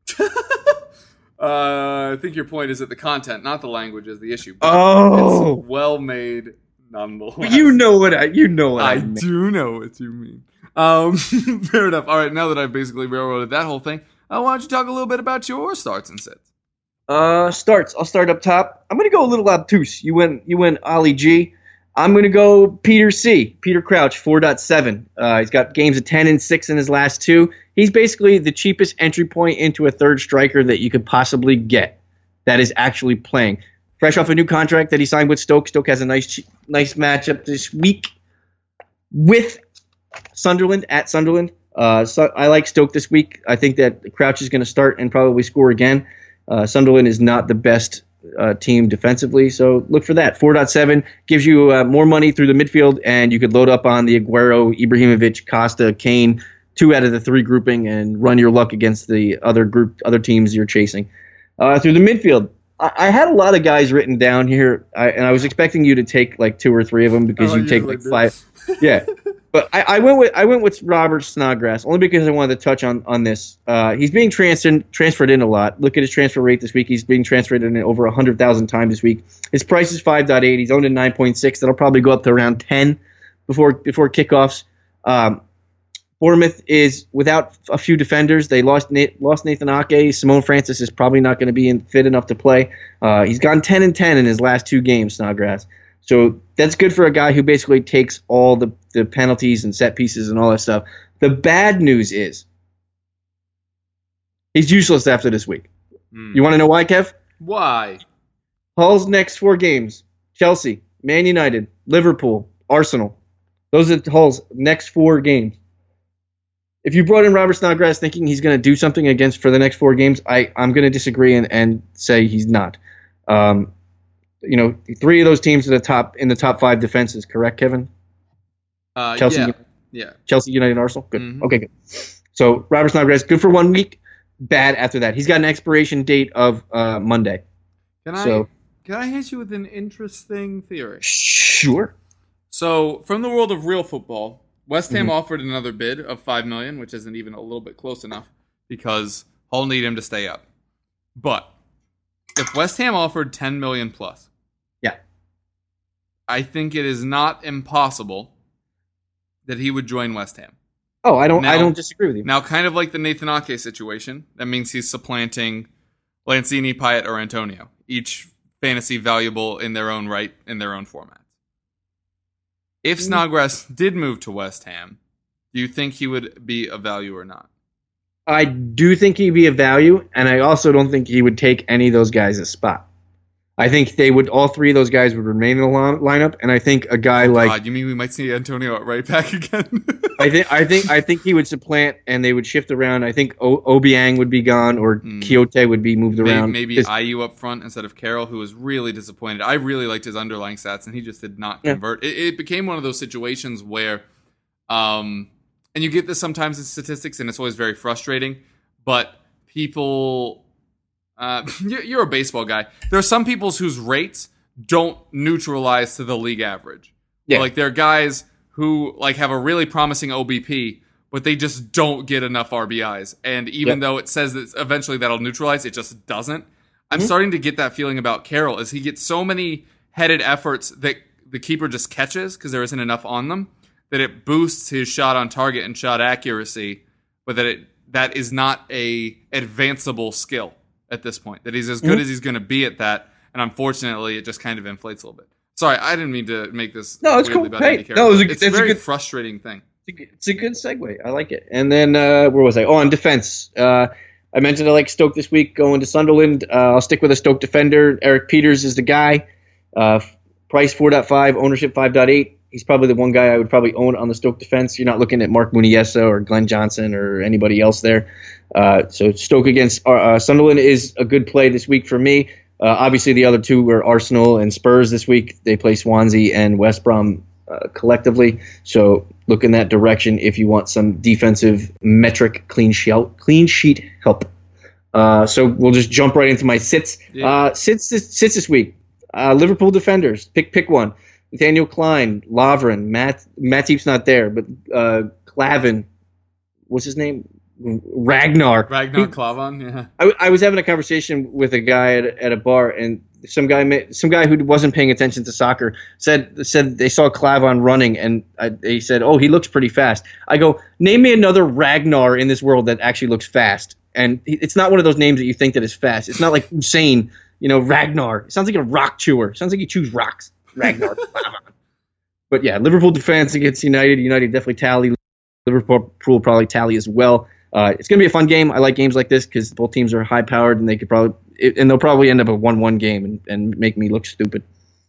uh, I think your point is that the content, not the language, is the issue. Oh, it's well made, nonetheless. You know what I. You know what I. I mean. do know what you mean. Um, fair enough. All right, now that I've basically railroaded that whole thing. Uh, why don't you talk a little bit about your starts and sits? Uh, starts. I'll start up top. I'm going to go a little obtuse. You went you went Ollie G. I'm going to go Peter C. Peter Crouch, four point seven. Uh, he's got games of ten and six in his last two. He's basically the cheapest entry point into a third striker that you could possibly get that is actually playing. Fresh off a new contract that he signed with Stoke. Stoke has a nice nice matchup this week with Sunderland, at Sunderland. Uh, so I like Stoke this week. I think that Crouch is going to start and probably score again. Uh, Sunderland is not the best uh, team defensively, so look for that. four point seven gives you uh, more money through the midfield, and you could load up on the Aguero, Ibrahimovic, Costa, Kane, two out of the three grouping, and run your luck against the other group, other teams you're chasing. Uh, through the midfield, I, I had a lot of guys written down here, I, and I was expecting you to take like two or three of them because oh, you take like five. Yeah. But I, I went with I went with Robert Snodgrass only because I wanted to touch on on this. Uh, he's being transferred transferred in a lot. Look at his transfer rate this week. He's being transferred in over one hundred thousand times this week. His price is five point eight. He's owned in nine point six. That'll probably go up to around ten before before kickoffs. Um, Bournemouth is without a few defenders. They lost Nate, lost Nathan Ake. Simone Francis is probably not going to be in, fit enough to play. Uh, he's gone ten and ten in his last two games, Snodgrass. So that's good for a guy who basically takes all the, the penalties and set pieces and all that stuff. The bad news is he's useless after this week. Mm. You want to know why, Kev? Why? Hull's next four games: Chelsea, Man United, Liverpool, Arsenal. Those are Hull's next four games. If you brought in Robert Snodgrass thinking he's going to do something against for the next four games, I, I'm going to disagree and, and say he's not. Um, You know, three of those teams are the top in the top five defenses, correct, Kevin? Uh, Chelsea, yeah, yeah. Chelsea, United, Arsenal. Good. Mm-hmm. Okay, good. So Robert Snodgrass, good for one week, bad after that. He's got an expiration date of uh, Monday. Can so, I can I hit you with an interesting theory? Sure. So, from the world of real football, West Ham mm-hmm. offered another bid of five million, which isn't even a little bit close enough because Hull need him to stay up. But if West Ham offered ten million plus, Yeah. I think it is not impossible that he would join West Ham. Oh, I don't. Now- I don't disagree with you. Now, kind of like the Nathan Ake situation, that means he's supplanting Lanzini, Payet, or Antonio, each fantasy valuable in their own right, in their own formats. If Snodgrass did move to West Ham, do you think he would be a value or not? I do think he'd be a value, and I also don't think he would take any of those guys' spot. I think they would. All three of those guys would remain in the line, lineup, and I think a guy like God, you mean we might see Antonio at right back again? I think I think I think he would supplant, and they would shift around. I think o- Obiang would be gone, or Mm. Quixote would be moved maybe around. maybe 'Cause- Ayew up front instead of Carroll, who was really disappointed. I really liked his underlying stats, and he just did not Yeah. convert. It, it became one of those situations where, um, and you get this sometimes in statistics, and it's always very frustrating. But people, uh, you're, you're a baseball guy. There are some people's whose rates don't neutralize to the league average. Yeah. Like there are guys who like have a really promising O B P, but they just don't get enough R B Is. And even Yep. though it says that eventually that'll neutralize, it just doesn't. I'm Mhm. starting to get that feeling about Carroll as he gets so many headed efforts that the keeper just catches because there isn't enough on them, that it boosts his shot on target and shot accuracy, but that it that is not a advanceable skill at this point. That he's as good Mhm. as he's going to be at that, and unfortunately, it just kind of inflates a little bit. Sorry, I didn't mean to make this. No, it's weirdly cool. about Hey, Andy Carroll, no, it was a- but it's it's a a very good- frustrating thing. It's a good- it's a good segue. I like it. And then uh, where was I? Oh, on defense. Uh, I mentioned I like Stoke this week going to Sunderland. Uh, I'll stick with a Stoke defender. Eric Peters is the guy. Uh, price four point five, ownership five point eight. He's probably the one guy I would probably own on the Stoke defense. You're not looking at Mark Muniesa or Glenn Johnson or anybody else there. Uh, so Stoke against uh, Sunderland is a good play this week for me. Uh, obviously, the other two were Arsenal and Spurs this week. They play Swansea and West Brom uh, collectively. So look in that direction if you want some defensive metric clean sheet, clean sheet help. Uh, so we'll just jump right into my sits. Yeah. Uh, sits, this, sits this week. Uh, Liverpool defenders. Pick pick one. Nathaniel Klein, Lovren, Matt Matip's not there, but uh, Clavin. What's his name? Ragnar. Ragnar Klavan, yeah. I, I was having a conversation with a guy at, at a bar, and some guy, ma- some guy who wasn't paying attention to soccer said said they saw Clavon running, and I, they said, "Oh, he looks pretty fast." I go, "Name me another Ragnar in this world that actually looks fast." And he, it's not one of those names that you think that is fast. It's not like Hussein, you know, Ragnar. It sounds like a rock chewer. It sounds like you chews rocks. Ragnar. But yeah, Liverpool defense against United. United definitely tally. Liverpool will probably tally as well. Uh, it's going to be a fun game. I like games like this because both teams are high powered and they could probably it, and they'll probably end up a one one game and, and make me look stupid.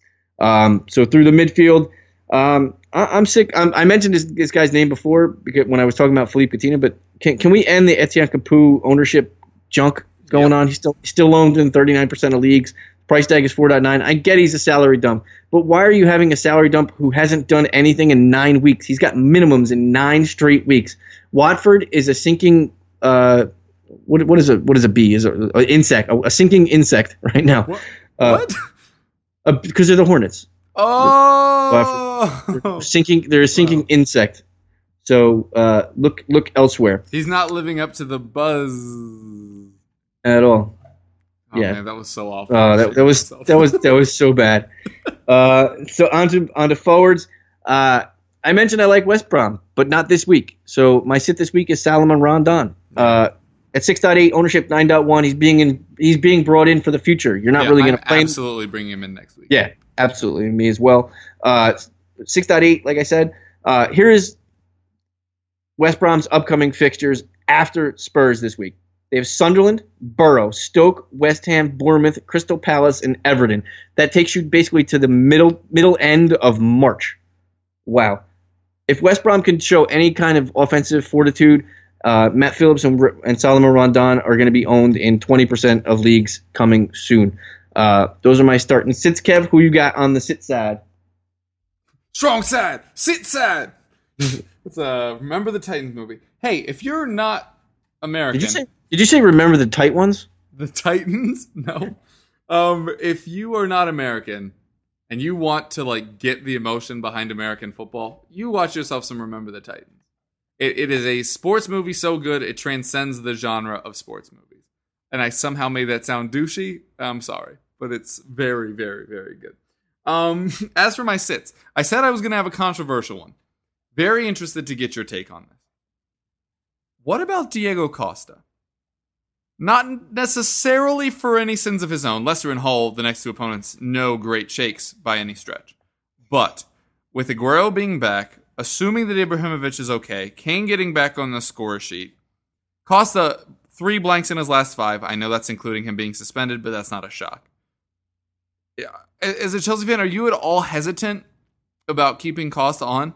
Um, so through the midfield, um, I, I'm sick. I'm, I mentioned this, this guy's name before because when I was talking about Philippe Coutinho, but can can we end the Etienne Capoue ownership junk going Yep. on? He's still he's still owned in thirty-nine percent of leagues. Price tag is four point nine. I get he's a salary dump, but why are you having a salary dump who hasn't done anything in nine weeks? He's got minimums in nine straight weeks. Watford is a sinking. Uh, what what is a what is a bee? Is a, a insect a, a sinking insect right now? What? Uh, what? Uh, because they're the Hornets. Oh! They're sinking. They're a sinking Wow. insect. So uh, look look elsewhere He's not living up to the buzz. at all. Oh, Yeah. man, that was so awful. Oh, that, that was that was that was so bad. Uh, so on to on to forwards. Uh, I mentioned I like West Brom, but not this week. So my sit this week is Salomon Rondon. Uh, at six point eight, ownership nine point one. He's being in. He's being brought in for the future. You're not Yeah, really going to I'm play him. absolutely bring him in next week. Yeah, absolutely. Me as well. Uh, six point eight, like I said. Uh, here is West Brom's upcoming fixtures after Spurs this week. They have Sunderland, Borough, Stoke, West Ham, Bournemouth, Crystal Palace, and Everton. That takes you basically to the middle middle end of March. Wow. If West Brom can show any kind of offensive fortitude, uh, Matt Phillips and, and Salomon Rondon are going to be owned in twenty percent of leagues coming soon. Uh, those are my starting sits. Kev, who you got on the sit side? Strong side, sit side. It's a Remember the Titans movie. Hey, if you're not American, Did you say? Did you say remember the tight ones? the Titans, no. Um, if you are not American and you want to like get the emotion behind American football, you watch yourself some Remember the Titans. It, it is a sports movie so good it transcends the genre of sports movies. and I somehow made that sound douchey, I'm sorry. But it's very, very, very good. Um, as for my sits, I said I was going to have a controversial one. Very interested to get your take on this. What about Diego Costa? Not necessarily for any sins of his own. Lester and Hull, the next two opponents, no great shakes by any stretch. But with Aguero being back, assuming that Ibrahimovic is okay, Kane getting back on the score sheet, Costa, three blanks in his last five. I know that's including him being suspended, but that's not a shock. As a Chelsea fan, are you at all hesitant about keeping Costa on?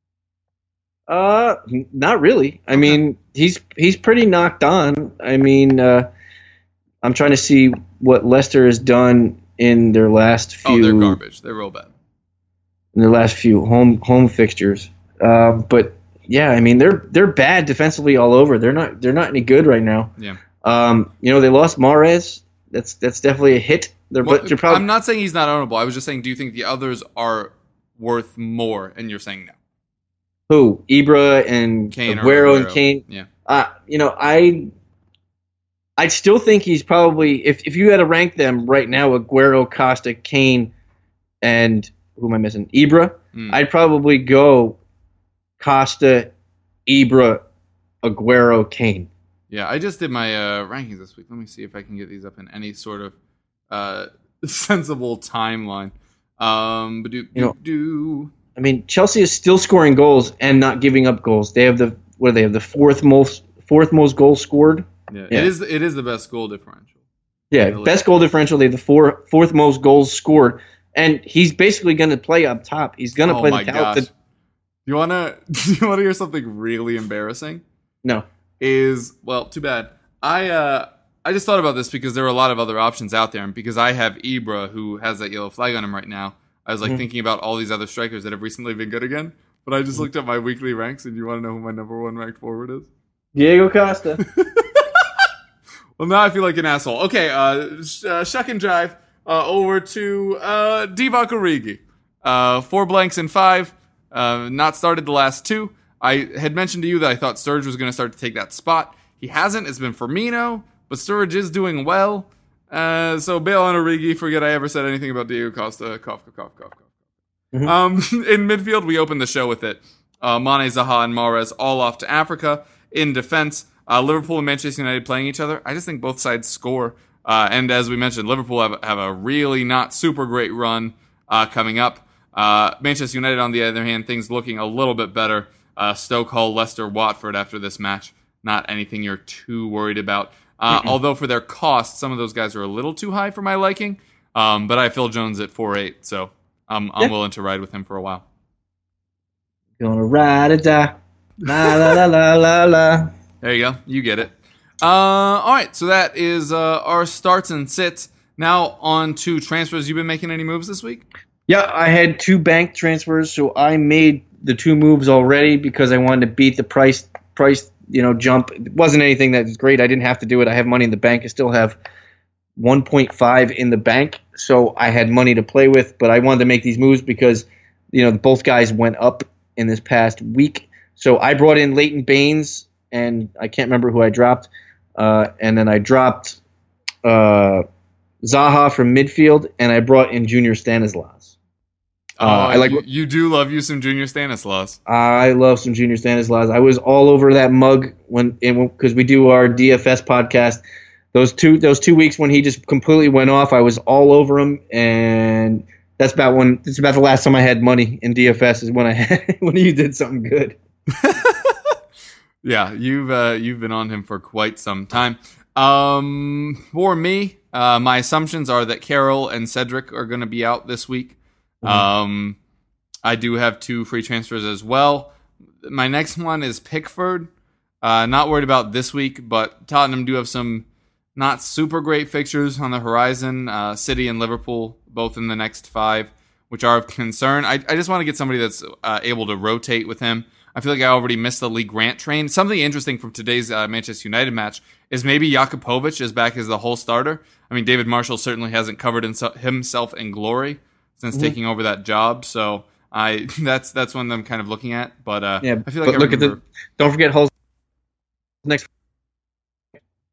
Uh, not really. I okay. mean, he's he's pretty knocked on. I mean, uh, I'm trying to see what Leicester has done in their last few. Oh, they're garbage. They're real bad. In their last few home home fixtures, uh, but yeah, I mean they're they're bad defensively all over. They're not they're not any good right now. Yeah. Um, you know they lost Mahrez. That's that's definitely a hit. They're, well, but they're probably, I'm not saying he's not ownable. I was just saying, do you think the others are worth more? And you're saying no. Who? Ibra and Kane Aguero, Aguero and Kane. Yeah. Uh, you know, I I still think he's probably, if if you had to rank them right now, Aguero, Costa, Kane, and who am I missing? Ibra. Mm. I'd probably go Costa, Ibra, Aguero, Kane. Yeah, I just did my uh, rankings this week. Let me see if I can get these up in any sort of uh, sensible timeline. Um, but do do do. I mean, Chelsea is still scoring goals and not giving up goals. They have the what do they have the fourth most fourth most goals scored. Yeah, yeah. it is it is the best goal differential. Yeah, best goal differential. They have the four, fourth most goals scored, and he's basically going to play up top. He's going to oh play my the gosh. top. You wanna do you wanna hear something really embarrassing? No. Is well, too bad. I uh I just thought about this because there are a lot of other options out there, and because I have Ibra who has that yellow flag on him right now. I was like mm-hmm. thinking about all these other strikers that have recently been good again, but I just mm-hmm. looked at my weekly ranks, and you want to know who my number one ranked forward is? Diego Costa. Well, now I feel like an asshole. Okay, uh, sh- uh shuck and jive uh, over to uh, Divock Origi. Uh, four blanks in five. Uh, not started the last two. I had mentioned to you that I thought Sturridge was going to start to take that spot. He hasn't. It's been Firmino, but Sturridge is doing well. Uh, so bail on Origi. Forget I ever said anything about Diego Costa. Cough, cough, cough, cough, cough. Mm-hmm. Um, in midfield, we opened the show with it. Uh, Mane, Zaha, and Mahrez all off to Africa. In defense, uh, Liverpool and Manchester United playing each other. I just think both sides score. Uh, and as we mentioned, Liverpool have, have a really not super great run uh, coming up. Uh, Manchester United, on the other hand, things looking a little bit better. Uh, Stoke, Hull, Leicester, Watford after this match. Not anything you're too worried about. Uh, although for their cost, some of those guys are a little too high for my liking. Um, but I have Phil Jones at four eight, so I'm, I'm yeah. willing to ride with him for a while. Gonna ride or die. La la la la la la. There you go. You get it. Uh, all right, so that is uh, our starts and sits. Now on to transfers. You been making any moves this week? Yeah, I had two bank transfers, so I made the two moves already because I wanted to beat the price price. You know, jump. It wasn't anything that was great. I didn't have to do it. I have money in the bank. I still have one point five in the bank, so I had money to play with. But I wanted to make these moves because, you know, both guys went up in this past week. So I brought in Leighton Baines, and I can't remember who I dropped. Uh, and then I dropped uh, Zaha from midfield, and I brought in Junior Stanislas. Uh, uh, I like you, you do love you some Junior Stanislas. I love some Junior Stanislas. I was all over that mug when because we do our D F S podcast. Those two those two weeks when he just completely went off, I was all over him, and that's about when it's about the last time I had money in D F S is when I had, when he did something good. Yeah, you've uh, you've been on him for quite some time. Um, for me, uh, my assumptions are that Carroll and Cedric are going to be out this week. Mm-hmm. Um, I do have two free transfers as well. My next one is Pickford. Uh, not worried about this week, but Tottenham do have some not super great fixtures on the horizon. Uh, City and Liverpool, both in the next five, which are of concern. I, I just want to get somebody that's uh, able to rotate with him. I feel like I already missed the Lee Grant train. Something interesting from today's uh, Manchester United match is maybe Jakupovic is back as the whole starter. I mean, David Marshall certainly hasn't covered himself in glory since mm-hmm. taking over that job. So I that's that's one I'm kind of looking at. But uh, yeah, I feel like but I look remember... at the. Don't forget Hull's next.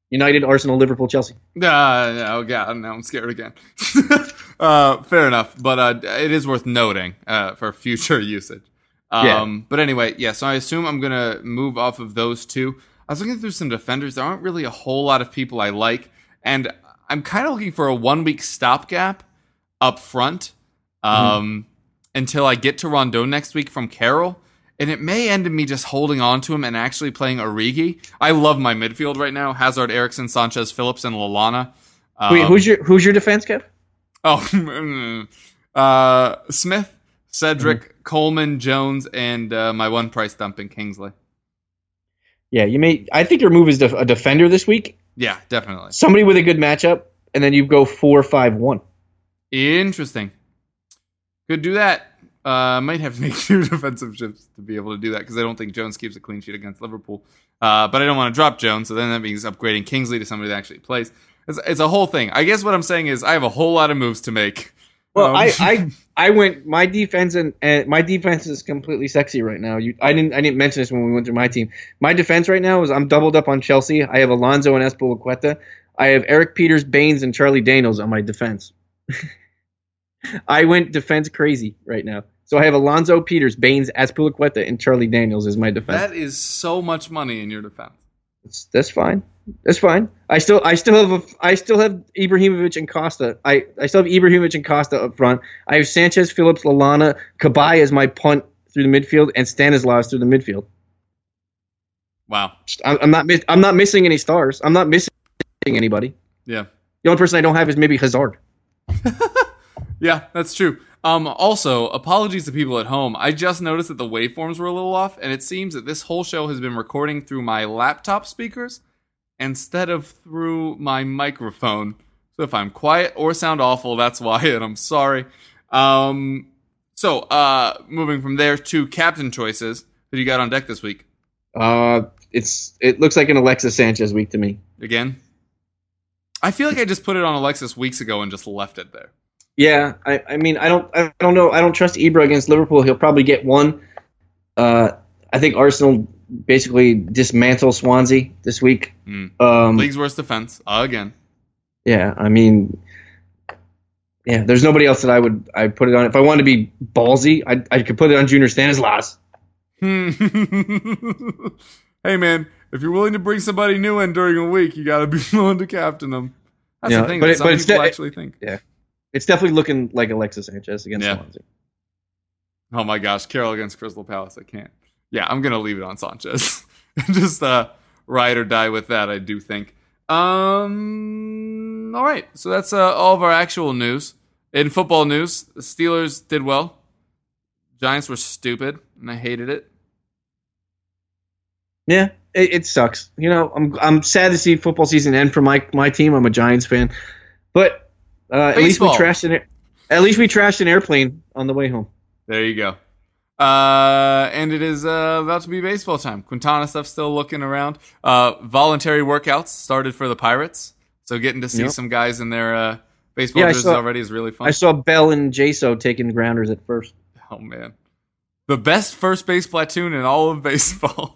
United, Arsenal, Liverpool, Chelsea. Uh, oh, God, now I'm scared again. uh, fair enough, but uh, it is worth noting uh, for future usage. Um, yeah. But anyway, yeah, so I assume I'm going to move off of those two. I was looking through some defenders. There aren't really a whole lot of people I like, and I'm kind of looking for a one-week stopgap up front um, mm-hmm. until I get to Rondon next week from Carroll. And it may end in me just holding on to him and actually playing Origi. I love my midfield right now. Hazard, Eriksen, Sanchez, Phillips, and Lallana. Um, Wait, who's your who's your defense, Kev? Oh, uh, Smith, Cedric, mm-hmm. Coleman, Jones, and uh, my one price dumping Kingsley. Yeah, you may. I think your move is def- a defender this week. Yeah, definitely. Somebody with a good matchup, and then you go four five one. Interesting. Could do that. I uh, might have to make two defensive shifts to be able to do that because I don't think Jones keeps a clean sheet against Liverpool. Uh, but I don't want to drop Jones, so then that means upgrading Kingsley to somebody that actually plays. It's, it's a whole thing. I guess what I'm saying is I have a whole lot of moves to make. Well, um, I, I I went my defense and, and my defense is completely sexy right now. You I didn't I didn't mention this when we went through my team. My defense right now is I'm doubled up on Chelsea. I have Alonso and Azpilicueta. I have Eric Peters, Baines, and Charlie Daniels on my defense. I went defense crazy right now. So I have Alonso, Peters, Baines, Azpilicueta, and Charlie Daniels as my defense. That is so much money in your defense. That's, that's fine. That's fine. I still, I still have, a, I still have Ibrahimovic and Costa. I, I still have Ibrahimovic and Costa up front. I have Sanchez, Phillips, Lallana, Cabaye as my punt through the midfield, and Stanislaus through the midfield. Wow. I'm, I'm not, I'm not missing any stars. I'm not missing anybody. Yeah. The only person I don't have is maybe Hazard. Yeah, that's true. Um, also, apologies to people at home. I just noticed that the waveforms were a little off, and it seems that this whole show has been recording through my laptop speakers instead of through my microphone. So if I'm quiet or sound awful, that's why, and I'm sorry. Um, so, uh, moving from there to captain choices. Who do you got on deck this week? Uh, it's it looks like an Alexis Sanchez week to me. Again? I feel like I just put it on Alexis weeks ago and just left it there. Yeah, I, I mean, I don't, I don't know. I don't trust Ibra against Liverpool. He'll probably get one. Uh, I think Arsenal basically dismantle Swansea this week. Mm. Um, League's worst defense uh, again. Yeah, I mean, yeah. There's nobody else that I would, I put it on. If I wanted to be ballsy, I, I could put it on Junior Stanislas. Hmm. Hey man, if you're willing to bring somebody new in during a week, you got to be willing to captain them. That's yeah, the thing but that it, some but people de- actually think. Yeah. It's definitely looking like Alexis Sanchez against yeah. Swansea. Oh my gosh, Carroll against Crystal Palace. I can't. Yeah, I'm going to leave it on Sanchez. Just uh, ride or die with that, I do think. Um, all right, so that's uh, all of our actual news. In football news, the Steelers did well. Giants were stupid, and I hated it. Yeah, it, it sucks. You know, I'm I'm sad to see football season end for my my team. I'm a Giants fan, but uh, at least we trashed an at least we trashed an airplane on the way home. There you go. Uh, and it is uh, about to be baseball time. Quintana stuff still looking around. Uh, voluntary workouts started for the Pirates, so getting to see yep. some guys in their uh, baseball yeah, jerseys saw, already is really fun. I saw Bell and Jaso taking grounders at first. Oh man, the best first base platoon in all of baseball.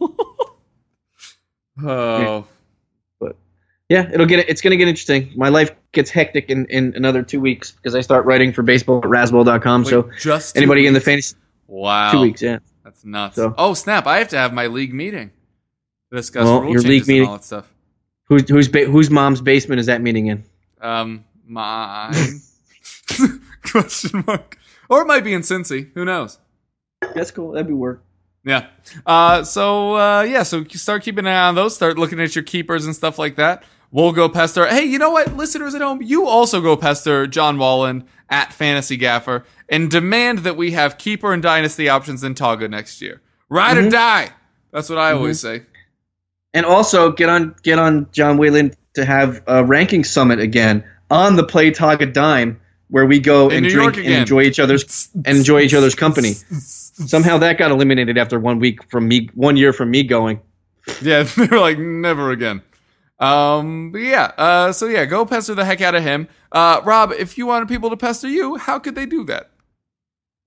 Oh, yeah. But yeah, it'll get it's going to get interesting. My life gets hectic in, in another two weeks because I start writing for baseball at rasball dot com. So just anybody weeks? in the fantasy, wow, two weeks, yeah, that's nuts. So, oh snap! I have to have my league meeting to discuss well, rule your changes league meeting, and all that stuff. Who's who's ba- whose mom's basement is that meeting in? Um, mine. Question mark. Or it might be in Cincy. Who knows? That's cool. That'd be work. Yeah. Uh, so, uh, yeah, so start keeping an eye on those. Start looking at your keepers and stuff like that. We'll go pester. Hey, you know what? Listeners at home, you also go pester John Wallen at Fantasy Gaffer and demand that we have keeper and dynasty options in Toga next year. Ride mm-hmm. or die. That's what I mm-hmm. always say. And also get on get on John Whalen to have a ranking summit again on the Play Toga Dime, where we go in and New drink and enjoy each other's and enjoy each other's company. Somehow that got eliminated after one week from me, one year from me going. Yeah, they were like, never again. Um, but yeah, uh, so yeah, go pester the heck out of him. Uh, Rob, if you wanted people to pester you, how could they do that?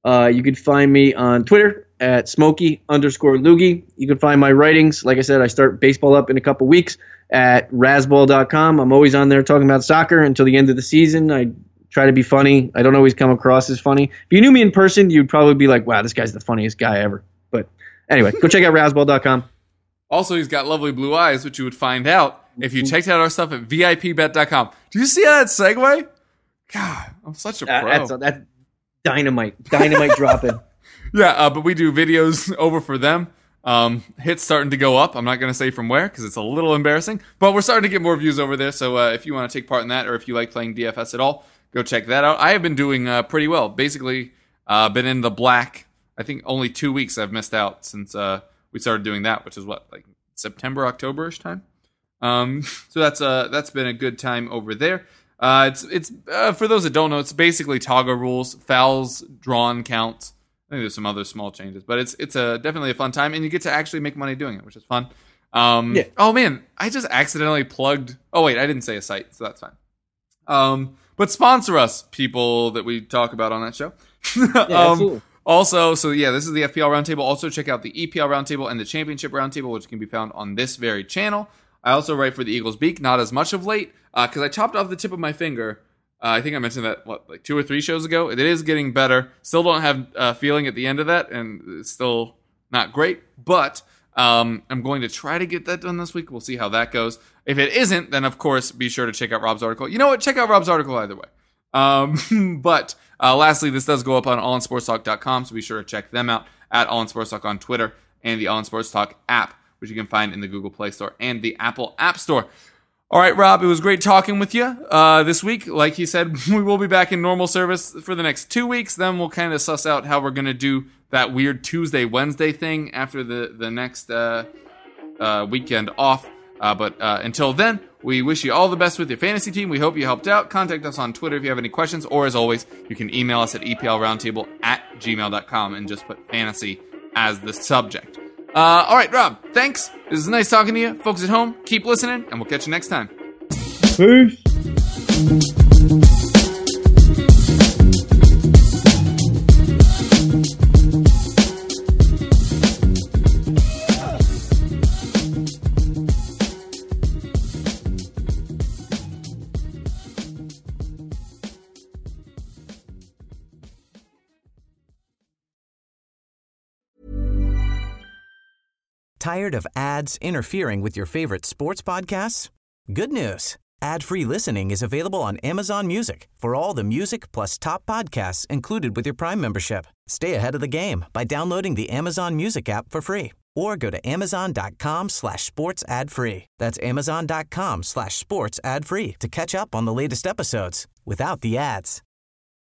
Uh, you can find me on Twitter at Smokey underscore Loogie. You can find my writings. Like I said, I start baseball up in a couple weeks at Razzball dot com. I'm always on there talking about soccer until the end of the season. I try to be funny. I don't always come across as funny. If you knew me in person, you'd probably be like, wow, this guy's the funniest guy ever. But anyway, go check out Razzball dot com. Also, he's got lovely blue eyes, which you would find out if you checked out our stuff at V I P bet dot com. Do you see that segue? God, I'm such a pro. Uh, that's, that's dynamite. Dynamite dropping. Yeah, uh, but we do videos over for them. Um, hits starting to go up. I'm not going to say from where because it's a little embarrassing, but we're starting to get more views over there. So uh, if you want to take part in that or if you like playing D F S at all, go check that out. I have been doing uh, pretty well. Basically, uh, been in the black. I think only two weeks I've missed out since uh, we started doing that, which is what, like September, October-ish time. Um, so that's uh, that's been a good time over there. Uh, it's it's uh, for those that don't know, it's basically Togga rules, fouls, drawn counts. I think there's some other small changes, but it's it's a definitely a fun time, and you get to actually make money doing it, which is fun. Um, yeah. Oh man, I just accidentally plugged. Oh wait, I didn't say a site, so that's fine. Um, but sponsor us, people that we talk about on that show. Yeah, um, absolutely. Also, so yeah, this is the F P L Roundtable. Also, check out the E P L Roundtable and the Championship Roundtable, which can be found on this very channel. I also write for the Eagles Beak, not as much of late, because uh, I chopped off the tip of my finger. Uh, I think I mentioned that, what, like two or three shows ago? It is getting better. Still don't have a uh, feeling at the end of that, and it's still not great. But um, I'm going to try to get that done this week. We'll see how that goes. If it isn't, then, of course, be sure to check out Rob's article. You know what? Check out Rob's article either way. Um, but uh, lastly, this does go up on all in sports talk dot com, so be sure to check them out at All In Sports Talk on Twitter and the All In Sports Talk app, which you can find in the Google Play Store and the Apple App Store. All right, Rob, it was great talking with you uh, this week. Like he said, we will be back in normal service for the next two weeks. Then we'll kind of suss out how we're going to do that weird Tuesday, Wednesday thing after the, the next uh, uh, weekend off. Uh, but uh, until then, we wish you all the best with your fantasy team. We hope you helped out. Contact us on Twitter if you have any questions. Or as always, you can email us at E P L roundtable at gmail dot com and just put fantasy as the subject. Uh, all right, Rob, thanks. This is nice talking to you. Folks at home, keep listening, and we'll catch you next time. Peace. Tired of ads interfering with your favorite sports podcasts? Good news. Ad-free listening is available on Amazon Music for all the music plus top podcasts included with your Prime membership. Stay ahead of the game by downloading the Amazon Music app for free or go to amazon.com slash sports ad free. That's amazon.com slash sports ad free to catch up on the latest episodes without the ads.